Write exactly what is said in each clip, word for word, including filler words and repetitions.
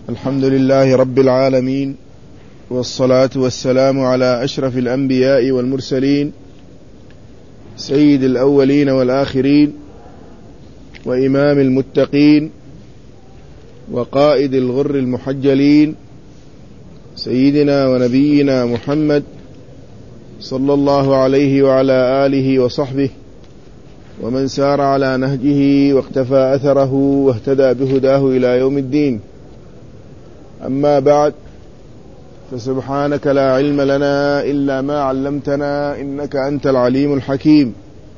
الحمد لله رب العالمين، والصلاة والسلام على أشرف الأنبياء والمرسلين، سيد الأولين والآخرين، وإمام المتقين، وقائد الغر المحجلين، سيدنا ونبينا محمد صلى الله عليه وعلى آله وصحبه ومن سار على نهجه واقتفى أثره واهتدى بهداه إلى يوم الدين. أما بعد، فسبحانك لا علم لنا إلا ما علمتنا إنك أنت العليم الحكيم.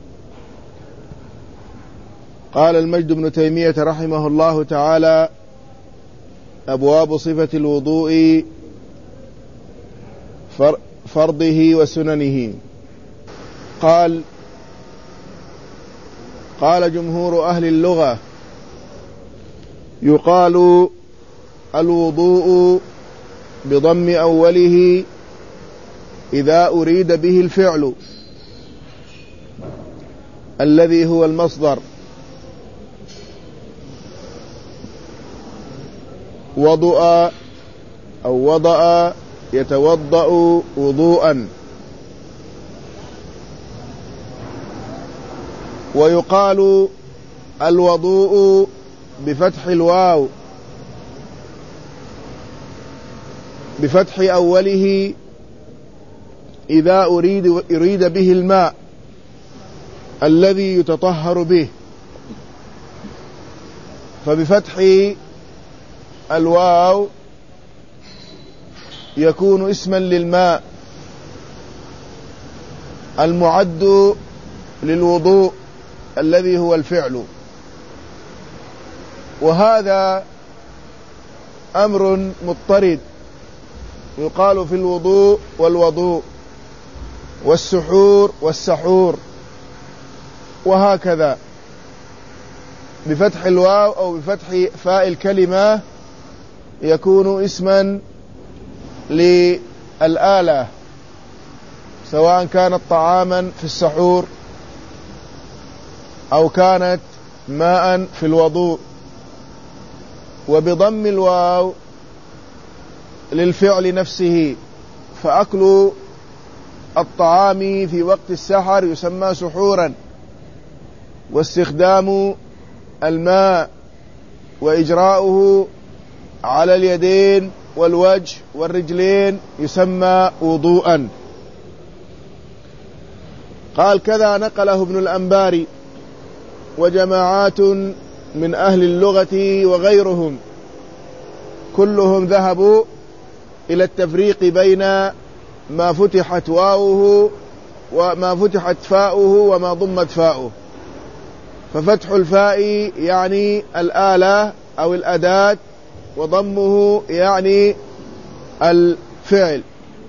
قال المجد بن تيمية رحمه الله تعالى: أبواب صفة الوضوء، فرضه وسننه. قال قال جمهور أهل اللغة: يقال الوضوء بضم أوله إذا أريد به الفعل الذي هو المصدر، وضوء أو وضأ يتوضأ وضوءا. ويقال الوضوء بفتح الواو بفتح أوله إذا أريد, أريد به الماء الذي يتطهر به، فبفتح الواو يكون اسما للماء المعد للوضوء الذي هو الفعل. وهذا أمر مضطرد، يقال في الوضوء والوضوء، والسحور والسحور، وهكذا بفتح الواو أو بفتح فاء الكلمة يكون اسما للآلة، سواء كانت طعاما في السحور أو كانت ماء في الوضوء. وبضم الواو للفعل نفسه، فأكل الطعام في وقت السحر يسمى سحورا، واستخدام الماء وإجراؤه على اليدين والوجه والرجلين يسمى وضوءا. قال: كذا نقله ابن الأنباري وجماعات من أهل اللغة وغيرهم، كلهم ذهبوا إلى التفريق بين ما فتحت واوه وما فتحت فاؤه وما ضمت فاؤه. ففتح الفاء يعني الآلة أو الأداة، وضمه يعني الفعل.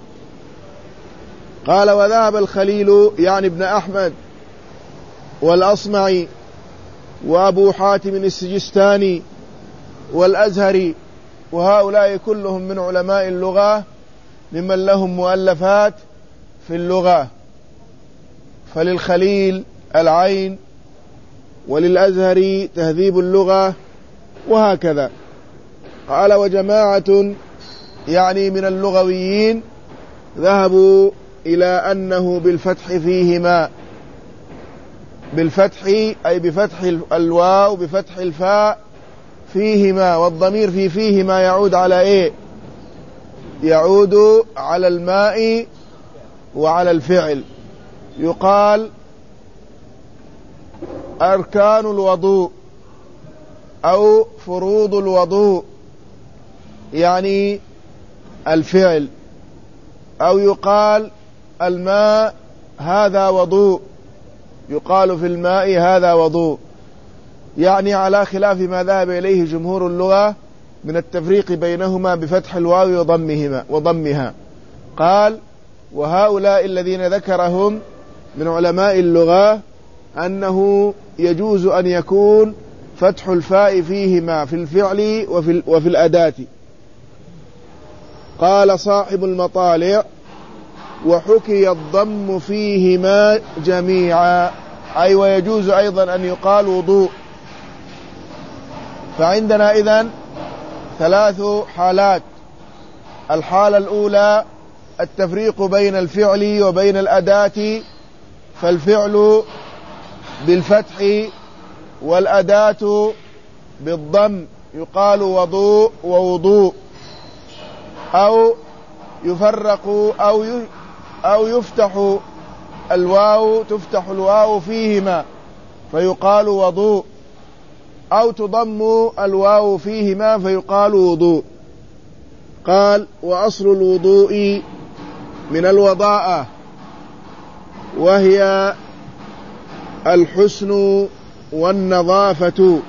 قال: وذهب الخليل يعني ابن أحمد والأصمعي وأبو حاتم السجستاني والأزهري، وهؤلاء كلهم من علماء اللغة ممن لهم مؤلفات في اللغة. فللخليل العين، وللأزهري تهذيب اللغة، وهكذا. قال: وجماعة يعني من اللغويين ذهبوا إلى أنه بالفتح فيهما، بالفتح أي بفتح الواو بفتح الفاء فيهما، والضمير في فيهما يعود على إيه؟ يعود على الماء وعلى الفعل. يقال أركان الوضوء أو فروض الوضوء يعني الفعل، أو يقال الماء هذا وضوء، يقال في الماء هذا وضوء، يعني على خلاف ما ذهب إليه جمهور اللغة من التفريق بينهما بفتح الواو وضمهما وضمها. قال: وهؤلاء الذين ذكرهم من علماء اللغة أنه يجوز أن يكون فتح الفاء فيهما في الفعل وفي, وفي الأداة. قال صاحب المطالع: وحكي الضم فيهما جميعا، أي ويجوز أيضا أن يقال وضوء. فعندنا إذن ثلاث حالات. الحالة الأولى التفريق بين الفعل وبين الأداة، فالفعل بالفتح والأداة بالضم، يقال وضوء ووضوء، أو يفرق أو أو يفتح الواو تفتح الواو فيهما فيقال وضوء، أو تضم الواو فيهما فيقال وضوء. قال: وأصل الوضوء من الوضاءة، وهي الحسن والنظافة،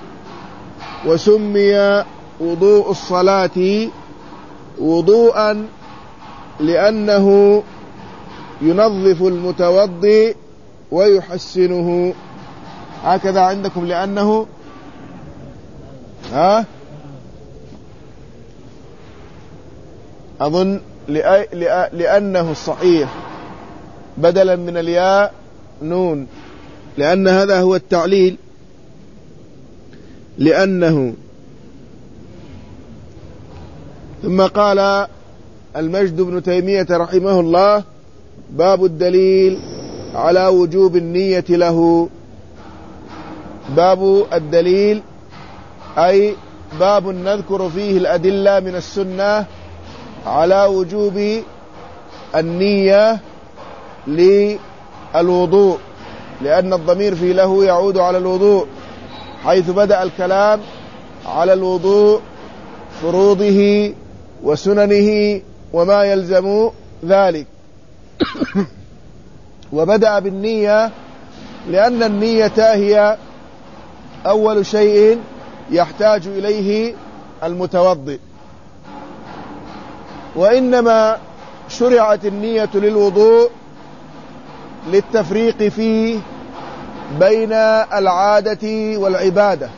وسمي وضوء الصلاة وضوءا لأنه ينظف المتوضئ ويحسنه. هكذا عندكم لأنه ها أظن لأنه الصحيح بدلا من الياء نون، لأن هذا هو التعليل، لأنه. ثم قال المجد بن تيمية رحمه الله: باب الدليل على وجوب النية له. باب الدليل أي باب نذكر فيه الأدلة من السنة على وجوب النية للوضوء، لأن الضمير في له يعود على الوضوء، حيث بدأ الكلام على الوضوء، فروضه وسننه وما يلزم ذلك. وبدأ بالنية لأن النية هي أول شيء يحتاج إليه المتوضئ، وإنما شرعت النية للوضوء للتفريق فيه بين العادة والعبادة،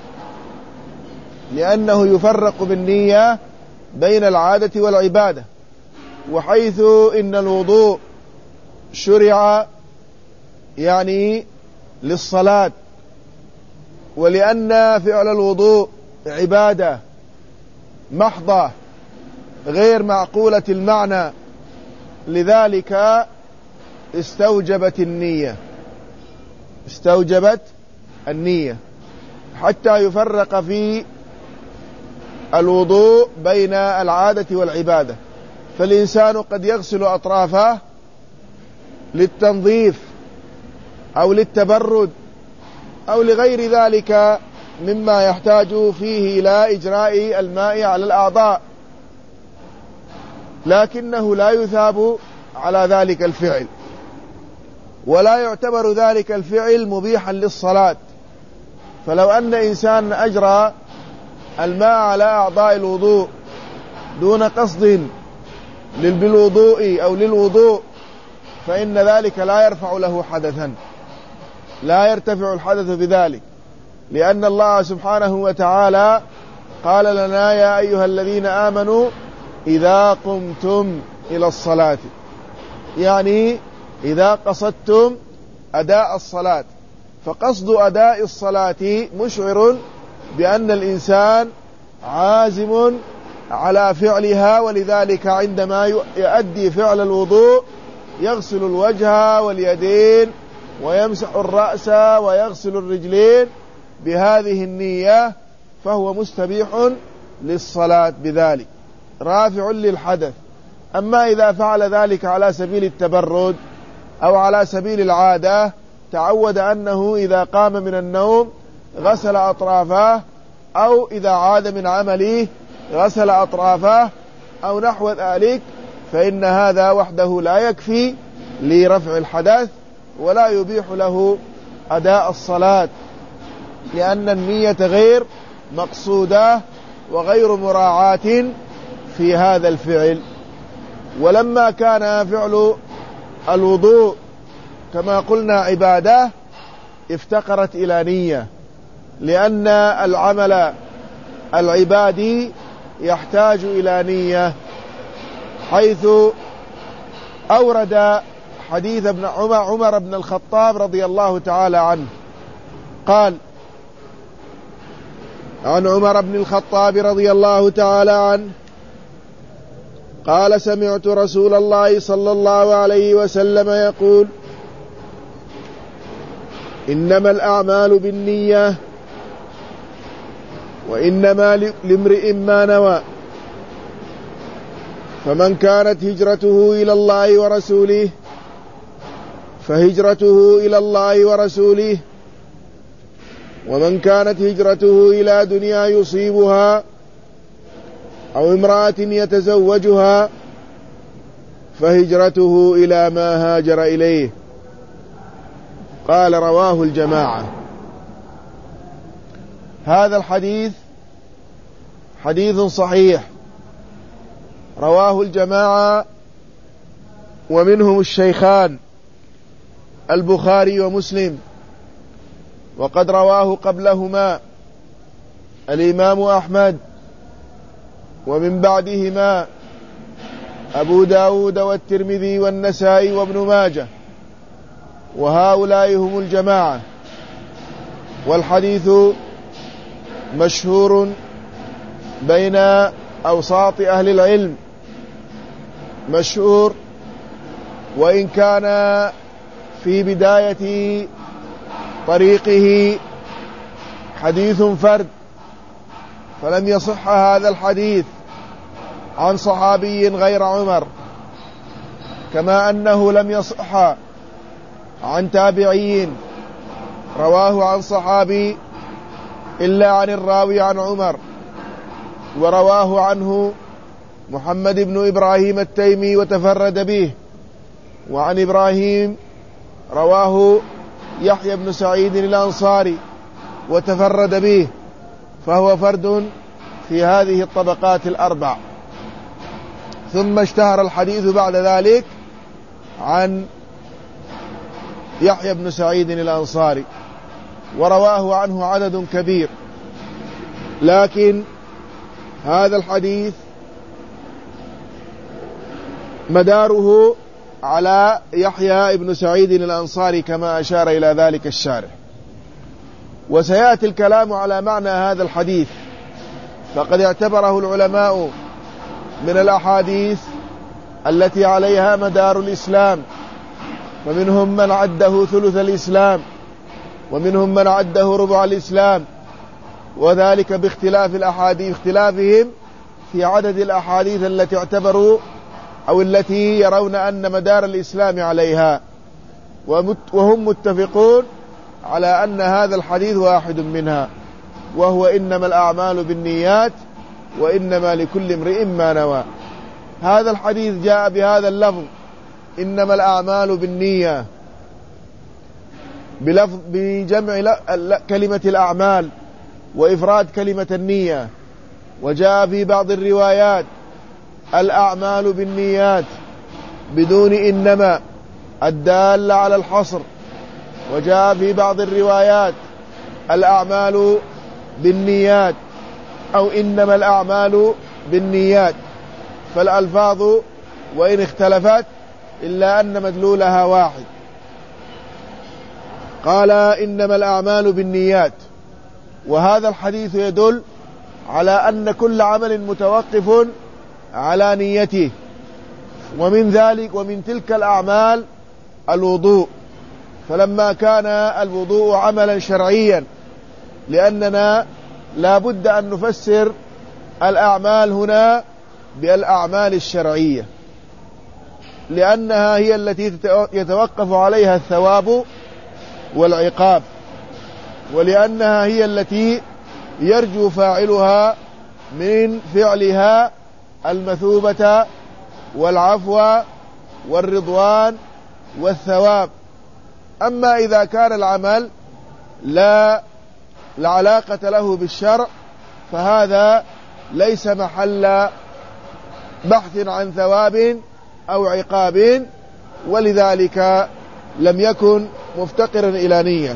لأنه يفرق بالنية بين العادة والعبادة. وحيث إن الوضوء شرع يعني للصلاة، ولأن فعل الوضوء عبادة محضة غير معقولة المعنى، لذلك استوجبت النية استوجبت النية حتى يفرق في الوضوء بين العادة والعبادة. فالإنسان قد يغسل أطرافه للتنظيف أو للتبرد أو لغير ذلك مما يحتاج فيه إلى إجراء الماء على الأعضاء، لكنه لا يثاب على ذلك الفعل، ولا يعتبر ذلك الفعل مبيحا للصلاة. فلو أن إنسان أجرى الماء على أعضاء الوضوء دون قصد بالوضوء أو للوضوء، فإن ذلك لا يرفع له حدثا، لا يرتفع الحدث بذلك، لأن الله سبحانه وتعالى قال لنا: يا أيها الذين آمنوا إذا قمتم إلى الصلاة، يعني إذا قصدتم أداء الصلاة. فقصد أداء الصلاة مشعر بأن الإنسان عازم على فعلها، ولذلك عندما يؤدي فعل الوضوء يغسل الوجه واليدين ويمسح الرأس ويغسل الرجلين بهذه النية، فهو مستبيح للصلاة بذلك، رافع للحدث. أما إذا فعل ذلك على سبيل التبرد أو على سبيل العادة، تعود أنه إذا قام من النوم غسل أطرافه، أو إذا عاد من عمله غسل أطرافه أو نحو ذلك، فإن هذا وحده لا يكفي لرفع الحدث ولا يبيح له أداء الصلاة، لأن النية غير مقصودة وغير مراعاة في هذا الفعل. ولما كان فعل الوضوء كما قلنا عبادة، افتقرت إلى نية، لأن العمل العبادي يحتاج إلى نية، حيث أورد حديث ابن عمر, عمر بن الخطاب رضي الله تعالى عنه قال: عن عمر بن الخطاب رضي الله تعالى عنه قال سمعت رسول الله صلى الله عليه وسلم يقول إنما الأعمال بالنية وإنما لامرئ ما نوى فمن كانت هجرته إلى الله ورسوله فهجرته إلى الله ورسوله ومن كانت هجرته إلى دنيا يصيبها أو امرأة يتزوجها فهجرته إلى ما هاجر إليه. قال رواه الجماعة. هذا الحديث حديث صحيح رواه الجماعة ومنهم الشيخان البخاري ومسلم، وقد رواه قبلهما الإمام أحمد، ومن بعدهما أبو داود والترمذي والنسائي وابن ماجه، وهؤلاء هم الجماعة. والحديث مشهور بين أوساط أهل العلم، مشهور وإن كان في بداية طريقه حديث فرد، فلم يصح هذا الحديث عن صحابي غير عمر، كما أنه لم يصح عن تابعين رواه عن صحابي إلا عن الراوي عن عمر، ورواه عنه محمد بن إبراهيم التيمي وتفرد به، وعن إبراهيم رواه يحيى بن سعيد الأنصاري وتفرد به، فهو فرد في هذه الطبقات الأربع. ثم اشتهر الحديث بعد ذلك عن يحيى بن سعيد الأنصاري ورواه عنه عدد كبير، لكن هذا الحديث مداره على يحيى بن سعيد الأنصاري كما أشار إلى ذلك الشارح. وسيأتي الكلام على معنى هذا الحديث، فقد اعتبره العلماء من الأحاديث التي عليها مدار الإسلام، فمنهم من عده ثلث الإسلام، ومنهم من عده ربع الإسلام، وذلك باختلاف الأحاديث، اختلافهم في عدد الأحاديث التي اعتبروا أو التي يرون أن مدار الإسلام عليها، وهم متفقون على أن هذا الحديث واحد منها، وهو إنما الأعمال بالنيات وإنما لكل امرئ ما نوى. هذا الحديث جاء بهذا اللفظ إنما الأعمال بالنية بلفظ بجمع كلمة الأعمال وإفراد كلمة النية، وجاء في بعض الروايات الأعمال بالنيات بدون إنما الدالة على الحصر، وجاء في بعض الروايات الأعمال بالنيات أو إنما الأعمال بالنيات، فالألفاظ وإن اختلفت إلا أن مدلولها واحد. قال إنما الأعمال بالنيات، وهذا الحديث يدل على أن كل عمل متوقف على نيته، ومن ذلك ومن تلك الأعمال الوضوء، فلما كان الوضوء عملا شرعيا، لأننا لا بد أن نفسر الأعمال هنا بالأعمال الشرعية، لأنها هي التي يتوقف عليها الثواب والعقاب، ولأنها هي التي يرجو فاعلها من فعلها المثوبة والعفو والرضوان والثواب. أما إذا كان العمل لا علاقة له بالشرع فهذا ليس محل بحث عن ثواب أو عقاب، ولذلك لم يكن مفتقرا إلى نية.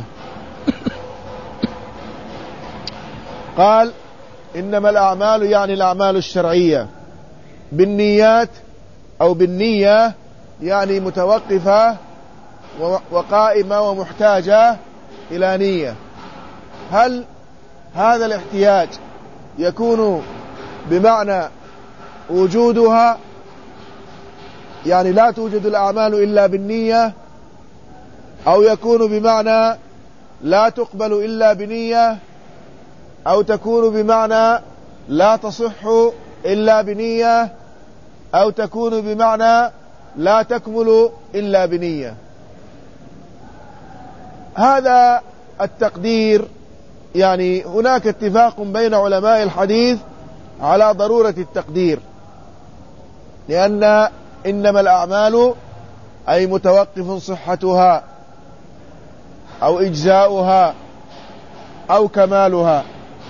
قال إنما الأعمال يعني الأعمال الشرعية بالنيات أو بالنية، يعني متوقفة وقائمة ومحتاجة إلى نية. هل هذا الاحتياج يكون بمعنى وجودها، يعني لا توجد الأعمال إلا بالنية، أو يكون بمعنى لا تقبل إلا بنية، أو تكون بمعنى لا تصح إلا بنية، أو تكون بمعنى لا تكمل إلا بنية. هذا التقدير يعني هناك اتفاق بين علماء الحديث على ضرورة التقدير، لأن إنما الأعمال أي متوقف صحتها أو إجزاؤها أو كمالها،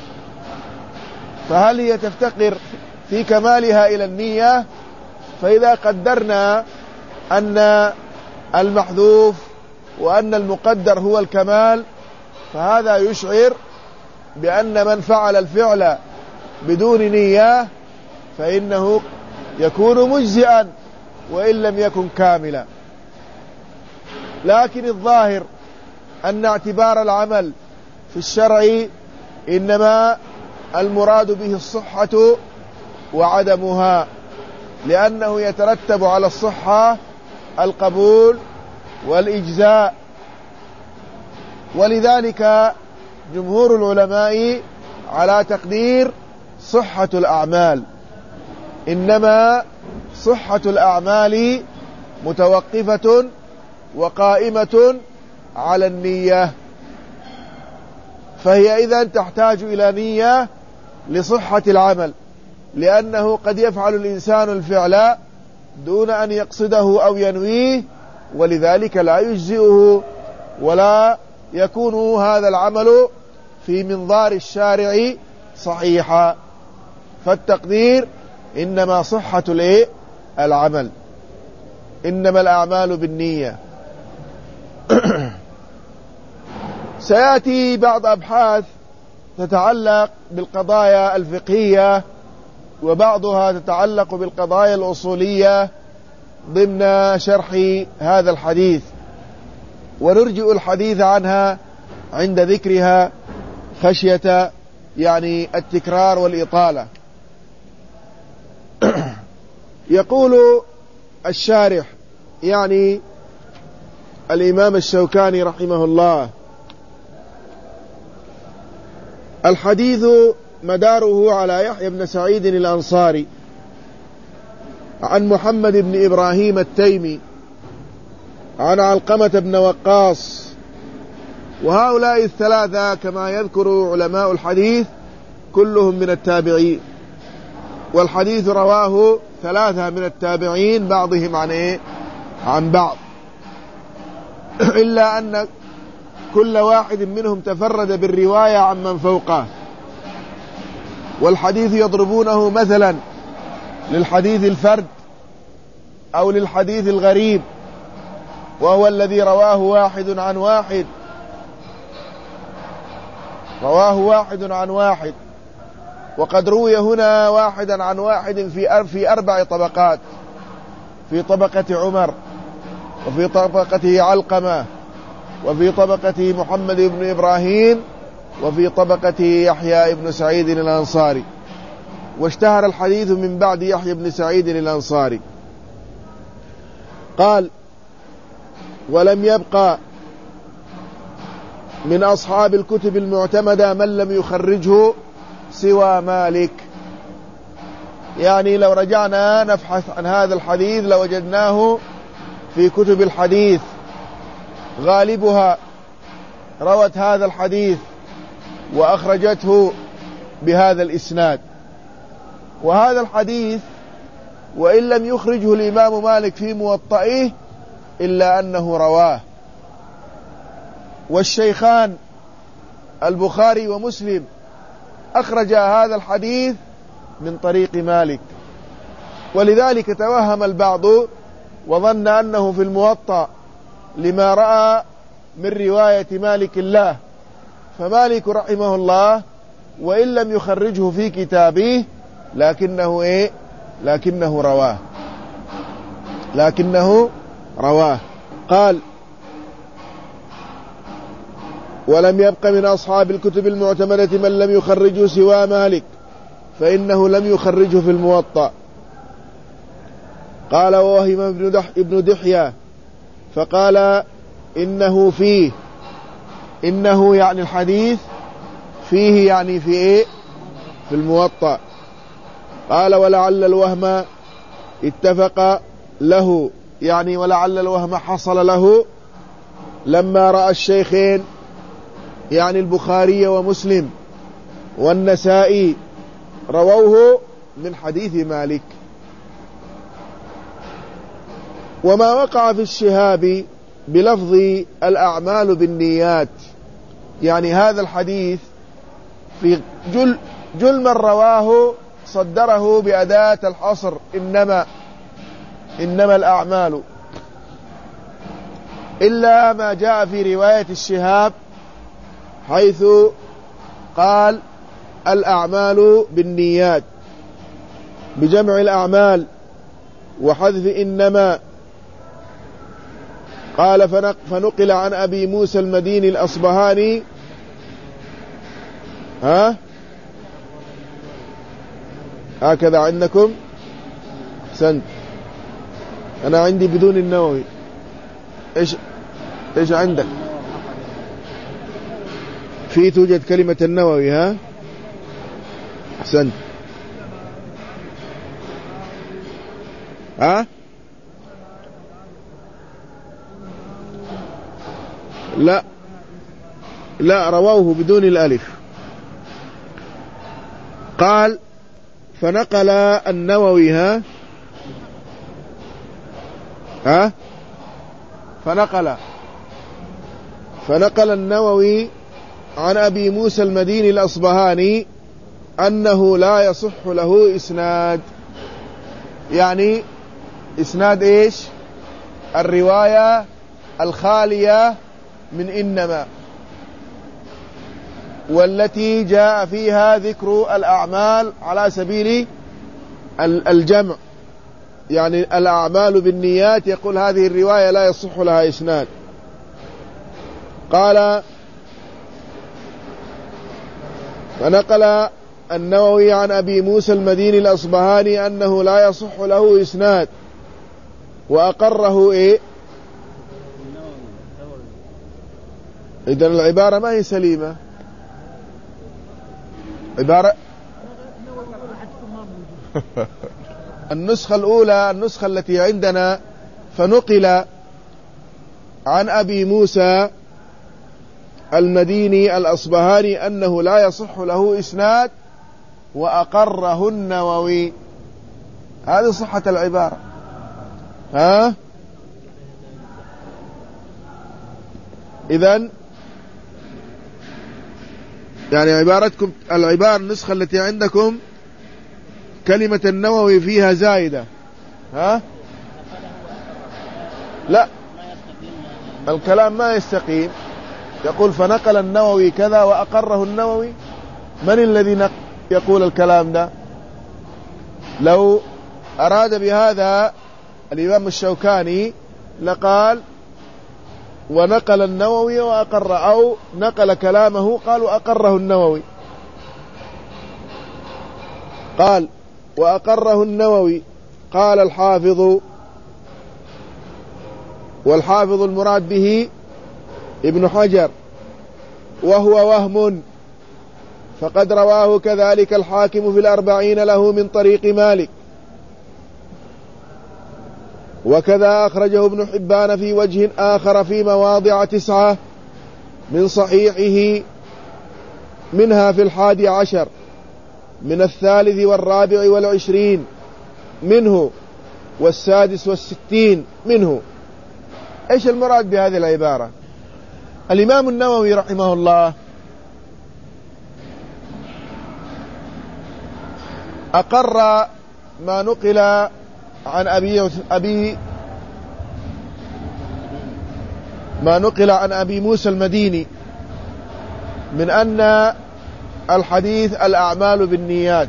فهل هي تفتقر في كمالها إلى النية؟ فإذا قدرنا أن المحذوف وأن المقدر هو الكمال، فهذا يشعر بأن من فعل الفعل بدون نية فإنه يكون مجزئا وإن لم يكن كاملا. لكن الظاهر أن اعتبار العمل في الشرع إنما المراد به الصحة وعدمها، لأنه يترتب على الصحة القبول والإجزاء. ولذلك جمهور العلماء على تقدير صحة الأعمال، إنما صحة الأعمال متوقفة وقائمة على النية، فهي إذن تحتاج إلى نية لصحة العمل، لأنه قد يفعل الإنسان الفعل دون أن يقصده أو ينويه، ولذلك لا يجزئه ولا يكون هذا العمل في منظار الشارع صحيحا. فالتقدير إنما صحة العمل، إنما الأعمال بالنية. سيأتي بعض أبحاث تتعلق بالقضايا الفقهية، وبعضها تتعلق بالقضايا الأصولية ضمن شرح هذا الحديث، ونرجئ الحديث عنها عند ذكرها خشية يعني التكرار والإطالة. يقول الشارح يعني الإمام الشوكاني رحمه الله: الحديث مداره على يحيى بن سعيد الأنصاري عن محمد بن إبراهيم التيمي عن علقمة بن وقاص، وهؤلاء الثلاثة كما يذكر علماء الحديث كلهم من التابعين، والحديث رواه ثلاثة من التابعين بعضهم عن إيه؟ عن بعض، إلا أن كل واحد منهم تفرد بالرواية عن من فوقه. والحديث يضربونه مثلا للحديث الفرد أو للحديث الغريب، وهو الذي رواه واحد عن واحد، رواه واحد عن واحد. وقد روي هنا واحدا عن واحد في في أربع طبقات: في طبقة عمر، وفي طبقة علقمة، وفي طبقة محمد بن إبراهيم، وفي طبقة يحيى بن سعيد الأنصاري. واشتهر الحديث من بعد يحيى بن سعيد الأنصاري. قال: ولم يبقى من أصحاب الكتب المعتمدة من لم يخرجه سوى مالك. يعني لو رجعنا نبحث عن هذا الحديث لوجدناه في كتب الحديث غالبها روت هذا الحديث وأخرجته بهذا الإسناد. وهذا الحديث وإن لم يخرجه الإمام مالك في موطئه إلا أنه رواه، والشيخان البخاري ومسلم أخرج هذا الحديث من طريق مالك. ولذلك توهم البعض وظن أنه في الموطأ لما رأى من رواية مالك الله، فمالك رحمه الله وإن لم يخرجه في كتابه لكنه إيه؟ لكنه رواه، لكنه رواه. قال: ولم يبق من أصحاب الكتب المعتمدة من لم يخرجه سوى مالك، فإنه لم يخرجه في الموطأ. قال ووهم ابن, دح ابن دحية فقال إنه فيه، إنه يعني الحديث، فيه يعني في إيه؟ في الموطأ. قال ولعل الوهم اتفق له، يعني ولعل الوهم حصل له لما رأى الشيخين يعني البخاري ومسلم والنسائي رووه من حديث مالك. وما وقع في الشهاب بلفظ الأعمال بالنيات، يعني هذا الحديث في جل, جل من رواه صدره بأداة الحصر، إنما إنما الأعمال، إلا ما جاء في رواية الشهاب حيث قال الأعمال بالنيات بجمع الأعمال وحذف إنما. قال فنقل عن أبي موسى المديني الأصبهاني، ها هكذا عندكم؟ أحسنت، أنا عندي بدون النووي. إيش إيش عندك؟ في توجد كلمة النووي، ها؟ أحسنت. ها؟ لا لا، رووه بدون الألف. قال فنقل النووي، ها ها فنقل فنقل النووي عن أبي موسى المديني الأصبهاني أنه لا يصح له إسناد، يعني إسناد إيش؟ الرواية الخالية من إنما، والتي جاء فيها ذكر الأعمال على سبيل الجمع، يعني الأعمال بالنيات، يقول هذه الرواية لا يصح لها إسناد. قال فنقل النووي عن أبي موسى المديني الأصبهاني أنه لا يصح له إسناد، وأقره إيه؟ إذن العبارة ما هي سليمة، عبارة النسخة الأولى، النسخة التي عندنا فنقل عن أبي موسى المديني الأصبهاني أنه لا يصح له إسناد وأقره النووي. هذه صحة العبارة، ها؟ إذن يعني عبارتكم، العبارة النسخة التي عندكم كلمة النووي فيها زائدة، ها؟ لا، الكلام ما يستقيم. يقول فنقل النووي كذا وأقره النووي، من الذي يقول الكلام ده؟ لو أراد بهذا الإمام الشوكاني لقال ونقل النووي وأقر، أو نقل كلامه قال وأقره النووي. قال وأقره النووي. قال الحافظ، والحافظ المراد به ابن حجر، وهو وهم، فقد رواه كذلك الحاكم في الأربعين له من طريق مالك، وكذا أخرجه ابن حبان في وجه آخر في مواضع تسعة من صحيحه، منها في الحادي عشر من الثالث والرابع والعشرين منه والسادس والستين منه. إيش المراد بهذه العبارة؟ الإمام النووي رحمه الله أقر ما نقل عن أبي, أبي ما نقل عن أبي موسى المديني من أن الحديث الأعمال بالنيات،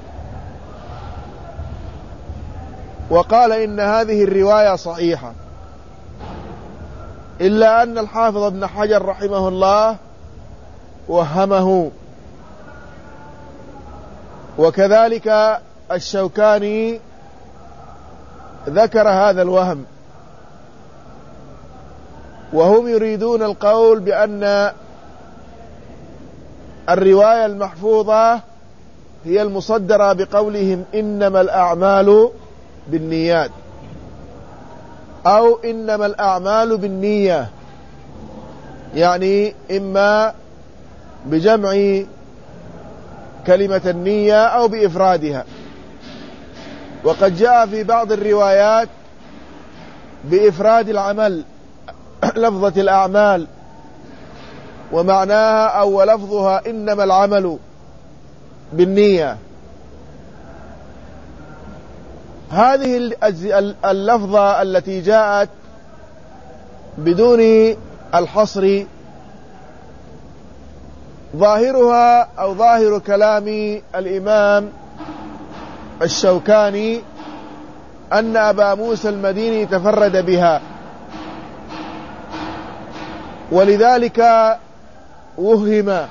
وقال إن هذه الرواية صحيحة، إلا أن الحافظ ابن حجر رحمه الله وهمه. وكذلك الشوكاني ذكر هذا الوهم، وهم يريدون القول بأن الرواية المحفوظة هي المصدرة بقولهم إنما الأعمال بالنيات، أو إنما الأعمال بالنية، يعني إما بجمع كلمة النية أو بإفرادها. وقد جاء في بعض الروايات بإفراد العمل لفظة الأعمال، ومعناها أو لفظها إنما العمل بالنية. هذه اللفظة التي جاءت بدون الحصر ظاهرها أو ظاهر كلام الإمام الشوكاني أن أبا موسى المديني تفرد بها، ولذلك وهم.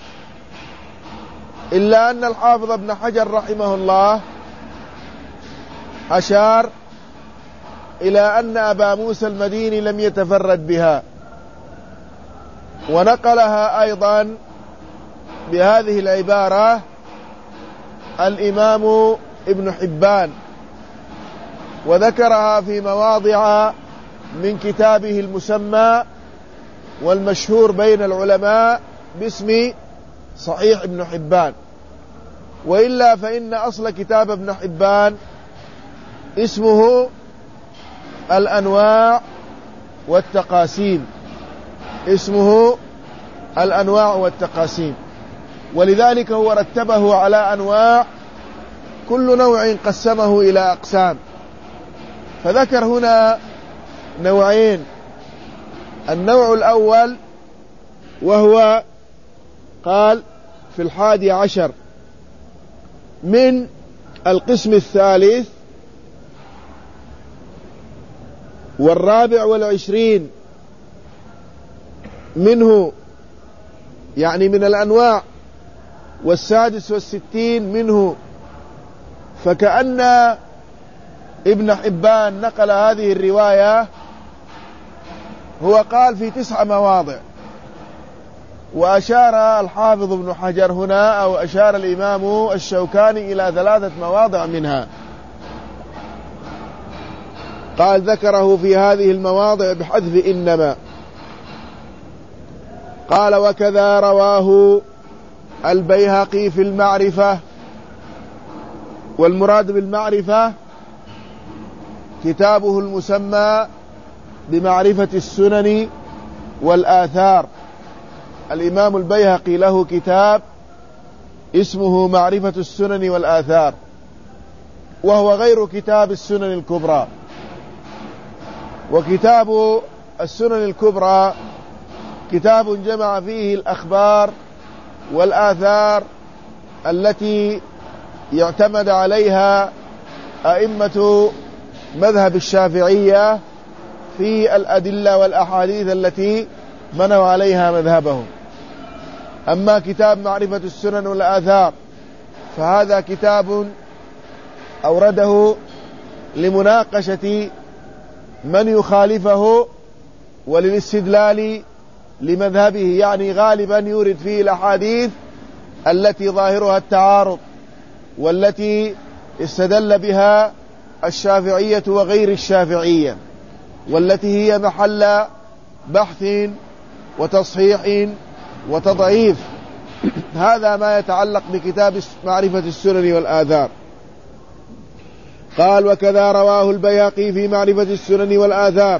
إلا أن الحافظ ابن حجر رحمه الله أشار إلى أن أبا موسى المديني لم يتفرد بها، ونقلها أيضا بهذه العبارة الإمام ابن حبان، وذكرها في مواضع من كتابه المسمى والمشهور بين العلماء باسم صحيح ابن حبان. وإلا فإن أصل كتاب ابن حبان اسمه الأنواع والتقاسيم، اسمه الأنواع والتقاسيم، ولذلك هو رتبه على أنواع، كل نوع قسمه إلى أقسام. فذكر هنا نوعين: النوع الأول وهو قال في الحادي عشر من القسم الثالث والرابع والعشرين منه، يعني من الأنواع، والسادس والستين منه. فكأن ابن حبان نقل هذه الرواية، هو قال في تسع مواضع، وأشار الحافظ ابن حجر هنا أو أشار الإمام الشوكاني إلى ثلاثة مواضع منها. قال ذكره في هذه المواضع بحذف إنما. قال وكذا رواه البيهقي في المعرفة، والمراد بالمعرفة كتابه المسمى بمعرفة السنن والآثار. الإمام البيهقي له كتاب اسمه معرفة السنن والآثار، وهو غير كتاب السنن الكبرى. وكتاب السنن الكبرى كتاب جمع فيه الأخبار والآثار التي يعتمد عليها أئمة مذهب الشافعية في الأدلة والأحاديث التي بنوا عليها مذهبهم. أما كتاب معرفة السنن والآثار فهذا كتاب أورده لمناقشة من يخالفه وللاستدلال لمذهبه، يعني غالبا يورد فيه الأحاديث التي ظاهرها التعارض، والتي استدل بها الشافعية وغير الشافعية، والتي هي محل بحث وتصحيح وتضعيف. هذا ما يتعلق بكتاب معرفة السنن والآثار. قال وكذا رواه البيهقي في معرفة السنن والآثار.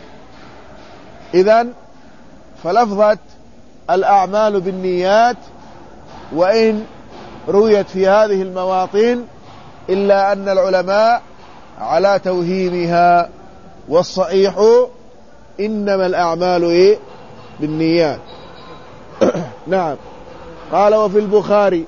إذن فلفظة الأعمال بالنيات وإن رويت في هذه المواطن، إلا أن العلماء على توهيمها، والصحيح إنما الأعمال إيه؟ بالنيات. نعم. قال وفي البخاري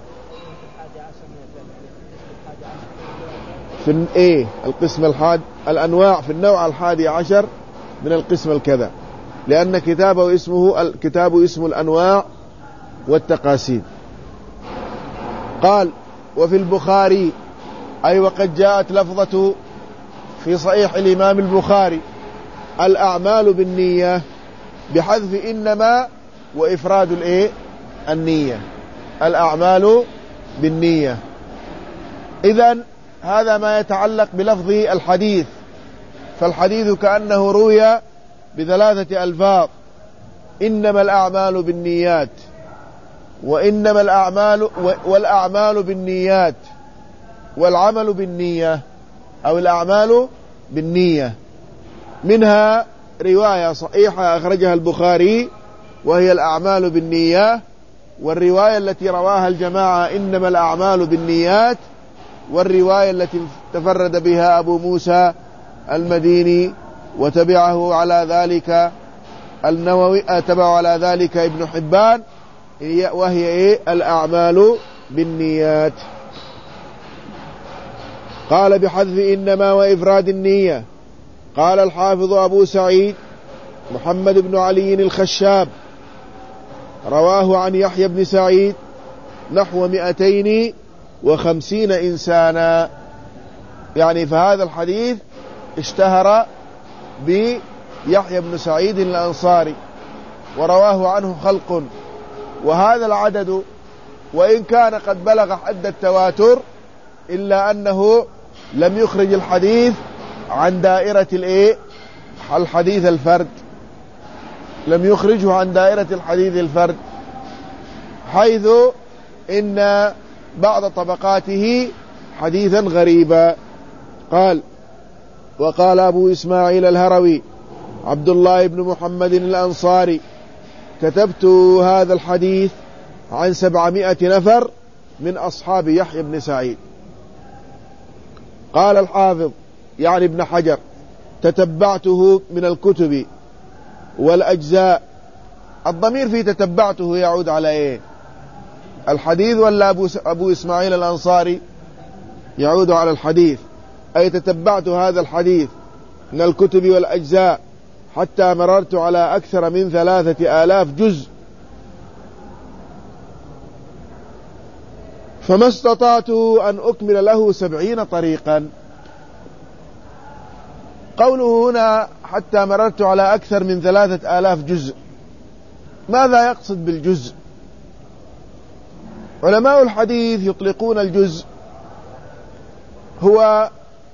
في إيه القسم الحاد الأنواع في النوع الحادي عشر من القسم الكذا، لأن كتابه اسمه الكتاب اسم الأنواع والتقاسيم. قال: وفي البخاري، أي وقد جاءت لفظة في صحيح الإمام البخاري الأعمال بالنية بحذف إنما وإفراد الإيه النية، الأعمال بالنية. إذن هذا ما يتعلق بلفظ الحديث، فالحديث كأنه روي بثلاثة ألفاظ: إنما الأعمال بالنيات، وإنما الأعمال والأعمال بالنيات، والعمل بالنية أو الأعمال بالنية. منها رواية صحيحة أخرجها البخاري وهي الأعمال بالنية، والرواية التي رواها الجماعة إنما الأعمال بالنيات، والرواية التي تفرد بها أبو موسى المديني وتبعه على ذلك النووي، تبع على ذلك ابن حبان، وهي إيه؟ الأعمال بالنيات. قال: بحذف إنما وإفراد النية. قال الحافظ أبو سعيد محمد بن علي الخشاب رواه عن يحيى بن سعيد نحو مئتين وخمسين إنسانا، يعني فهذا الحديث اشتهر بيحيى بن سعيد الأنصاري ورواه عنه خلق، وهذا العدد وإن كان قد بلغ حد التواتر إلا أنه لم يخرج الحديث عن دائرة الإيه؟ الحديث الفرد، لم يخرجه عن دائرة الحديث الفرد، حيث إن بعض طبقاته حديثا غريبا. قال: وقال أبو إسماعيل الهروي عبد الله بن محمد الأنصاري: كتبت هذا الحديث عن سبعمائة نفر من أصحاب يحيى بن سعيد. قال الحافظ يعني ابن حجر: تتبعته من الكتب والأجزاء. الضمير في تتبعته يعود على إيه؟ الحديث ولا أبو, أبو إسماعيل الأنصاري؟ يعود على الحديث، أي تتبعت هذا الحديث من الكتب والأجزاء حتى مررت على أكثر من ثلاثة آلاف جزء، فما استطعت أن أكمل له سبعين طريقا. قوله هنا حتى مررت على أكثر من ثلاثة آلاف جزء، ماذا يقصد بالجزء؟ علماء الحديث يطلقون الجزء هو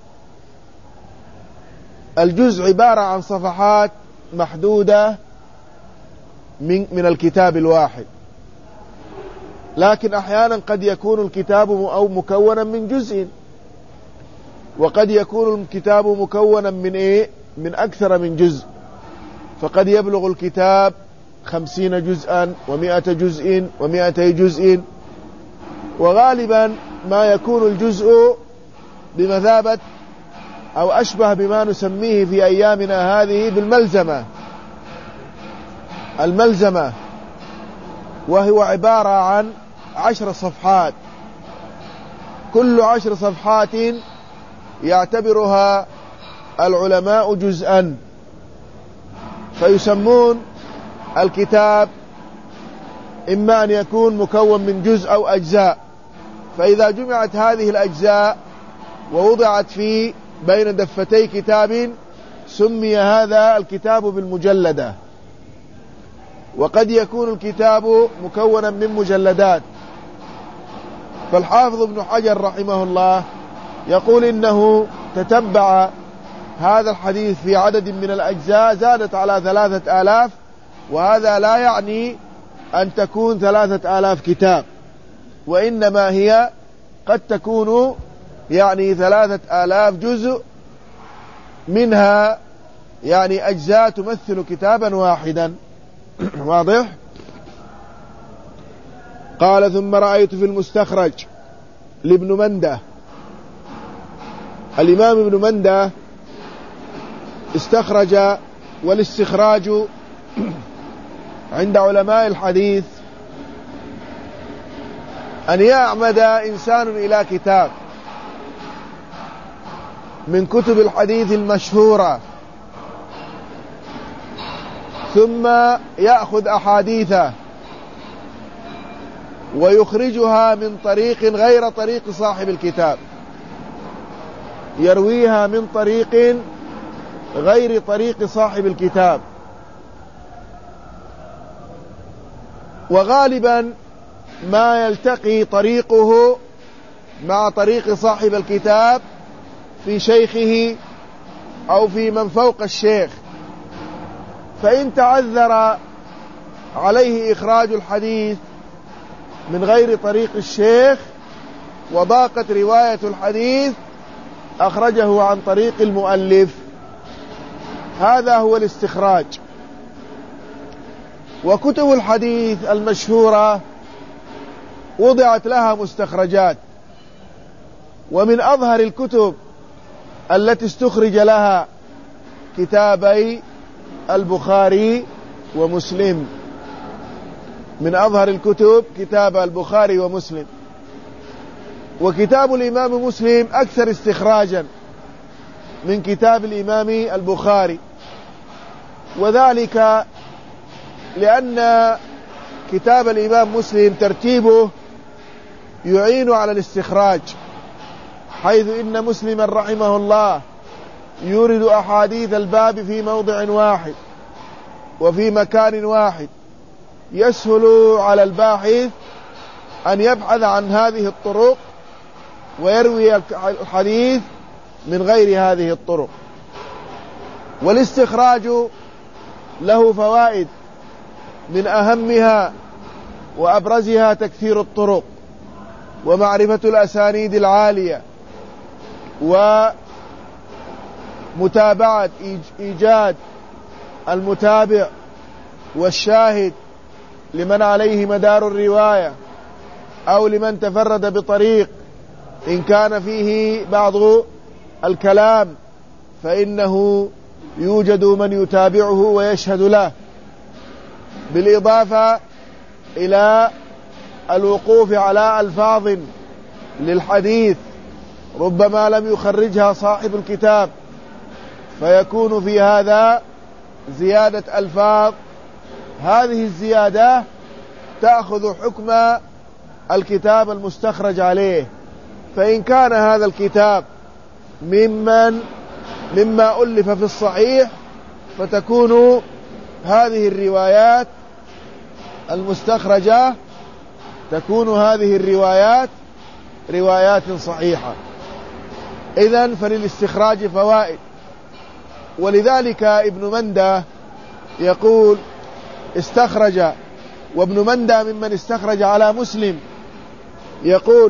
الجزء عبارة عن صفحات محدودة من, من الكتاب الواحد، لكن أحيانا قد يكون الكتاب أو مكونا من جزء، وقد يكون الكتاب مكونا من إيه؟ من أكثر من جزء، فقد يبلغ الكتاب خمسين جزءا ومائة جزء ومائتي جزء، وغالبا ما يكون الجزء بمثابة أو أشبه بما نسميه في أيامنا هذه بالملزمة. الملزمة وهو عبارة عن عشر صفحات، كل عشر صفحات يعتبرها العلماء جزءا، فيسمون الكتاب إما أن يكون مكون من جزء أو أجزاء، فإذا جمعت هذه الأجزاء ووضعت في بين دفتي كتاب سمي هذا الكتاب بالمجلدة. وقد يكون الكتاب مكونا من مجلدات، فالحافظ ابن حجر رحمه الله يقول إنه تتبع هذا الحديث في عدد من الأجزاء زادت على ثلاثة آلاف، وهذا لا يعني أن تكون ثلاثة آلاف كتاب، وإنما هي قد تكون يعني ثلاثة آلاف جزء، منها يعني أجزاء تمثل كتابا واحدا. واضح؟ قال: ثم رأيت في المستخرج لابن مندة. الإمام ابن مندة استخرج، والاستخراج عند علماء الحديث أن يعمد إنسان إلى كتاب من كتب الحديث المشهورة ثم يأخذ أحاديثه ويخرجها من طريق غير طريق صاحب الكتاب، يرويها من طريق غير طريق صاحب الكتاب. وغالبا ما يلتقي طريقه مع طريق صاحب الكتاب في شيخه أو في من فوق الشيخ، فإن تعذر عليه إخراج الحديث من غير طريق الشيخ وضاقت رواية الحديث أخرجه عن طريق المؤلف. هذا هو الاستخراج. وكتب الحديث المشهورة وضعت لها مستخرجات، ومن أظهر الكتب التي استخرج لها كتابي البخاري ومسلم. من أظهر الكتب كتاب البخاري ومسلم. وكتاب الإمام مسلم أكثر استخراجا من كتاب الإمام البخاري، وذلك لأن كتاب الإمام مسلم ترتيبه يعين على الاستخراج، حيث إن مسلما رحمه الله يورد أحاديث الباب في موضع واحد وفي مكان واحد، يسهل على الباحث أن يبحث عن هذه الطرق ويروي الحديث من غير هذه الطرق. والاستخراج له فوائد، من أهمها وأبرزها تكثير الطرق ومعرفة الأسانيد العالية ومتابعة إيجاد المتابع والشاهد لمن عليه مدار الرواية أو لمن تفرد بطريق إن كان فيه بعض الكلام فإنه يوجد من يتابعه ويشهد له، بالإضافة إلى الوقوف على ألفاظ للحديث ربما لم يخرجها صاحب الكتاب، فيكون في هذا زيادة ألفاظ. هذه الزيادة تأخذ حكم الكتاب المستخرج عليه، فإن كان هذا الكتاب ممن مما ألف في الصحيح فتكون هذه الروايات المستخرجة تكون هذه الروايات روايات صحيحة. إذن فللاستخراج فوائد. ولذلك ابن مندى يقول استخرج، وابن مندى ممن استخرج على مسلم، يقول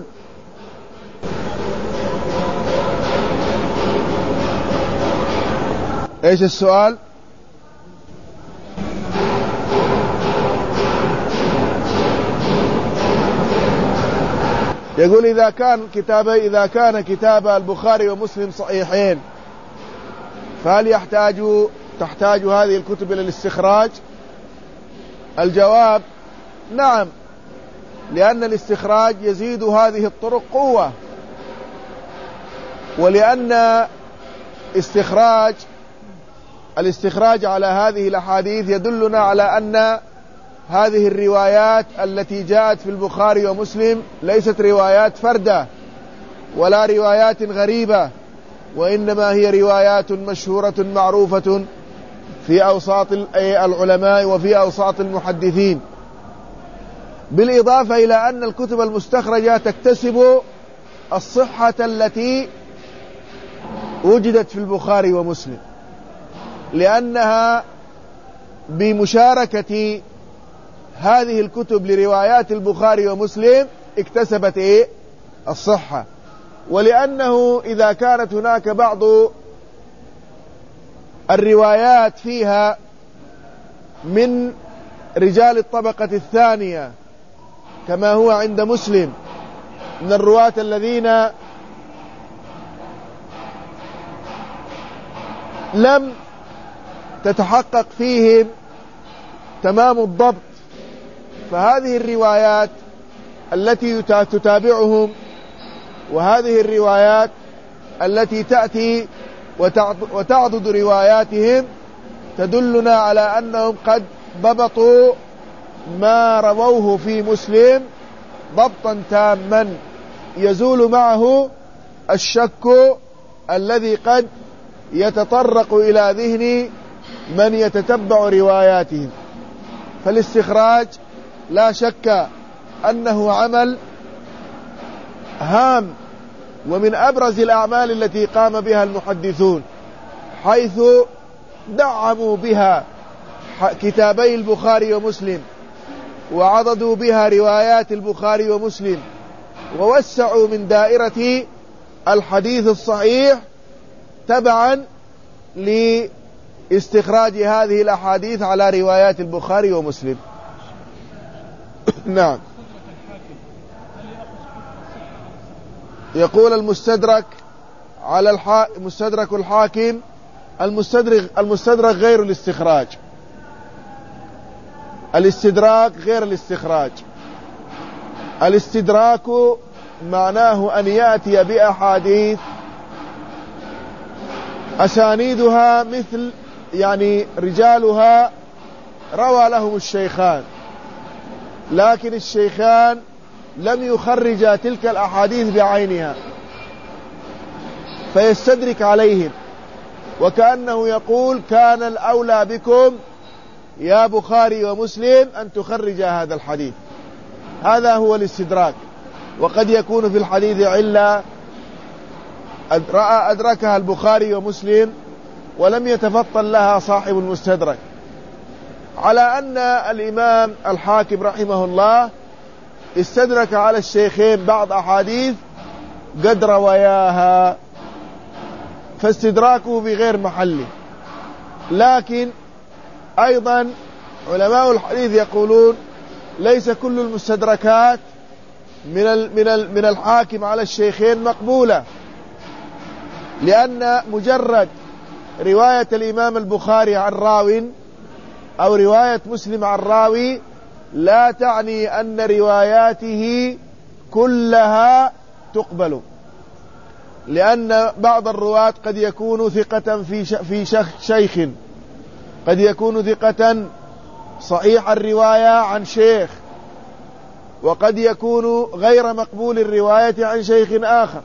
ايش السؤال؟ يقول إذا كان كتاب إذا كان كتاب البخاري ومسلم صحيحين فهل يحتاج تحتاج هذه الكتب إلى الاستخراج؟ الجواب نعم، لأن الاستخراج يزيد هذه الطرق قوة، ولأن استخراج الاستخراج على هذه الأحاديث يدلنا على أن هذه الروايات التي جاءت في البخاري ومسلم ليست روايات فردة ولا روايات غريبة، وإنما هي روايات مشهورة معروفة في أوساط العلماء وفي أوساط المحدثين. بالإضافة إلى أن الكتب المستخرجة تكتسب الصحة التي وجدت في البخاري ومسلم، لأنها بمشاركة هذه الكتب لروايات البخاري ومسلم اكتسبت إيه؟ الصحة. ولأنه إذا كانت هناك بعض الروايات فيها من رجال الطبقة الثانية كما هو عند مسلم من الرواة الذين لم تتحقق فيهم تمام الضبط، فهذه الروايات التي تتابعهم وهذه الروايات التي تأتي وتعضد رواياتهم تدلنا على أنهم قد ضبطوا ما رووه في مسلم ضبطا تاما يزول معه الشك الذي قد يتطرق إلى ذهن من يتتبع رواياتهم. فالاستخراج لا شك أنه عمل هام ومن أبرز الأعمال التي قام بها المحدثون، حيث دعموا بها كتابي البخاري ومسلم، وعضدوا بها روايات البخاري ومسلم، ووسعوا من دائرة الحديث الصحيح تبعا لاستخراج هذه الأحاديث على روايات البخاري ومسلم. نعم. يقول المستدرك على الحا... مستدرك الحاكم، المستدرك المستدرك غير الاستخراج، الاستدراك غير الاستخراج. الاستدراك معناه أن يأتي بأحاديث أسانيدها مثل يعني رجالها روى لهم الشيخان، لكن الشيخان لم يخرجا تلك الأحاديث بعينها، فيستدرك عليهم، وكأنه يقول كان الأولى بكم يا بخاري ومسلم أن تخرجا هذا الحديث. هذا هو الاستدراك. وقد يكون في الحديث علة رأى أدركها البخاري ومسلم ولم يتفطن لها صاحب المستدرك، على أن الإمام الحاكم رحمه الله استدرك على الشيخين بعض أحاديث قد رواياها، فاستدراكه بغير محله. لكن أيضا علماء الحديث يقولون ليس كل المستدركات من من من الحاكم على الشيخين مقبولة، لأن مجرد رواية الإمام البخاري عن راو أو رواية مسلم عن راوي لا تعني أن رواياته كلها تقبل، لأن بعض الرواة قد يكون ثقة في في شيخ، قد يكون ثقة صحيح الرواية عن شيخ، وقد يكون غير مقبول الرواية عن شيخ آخر.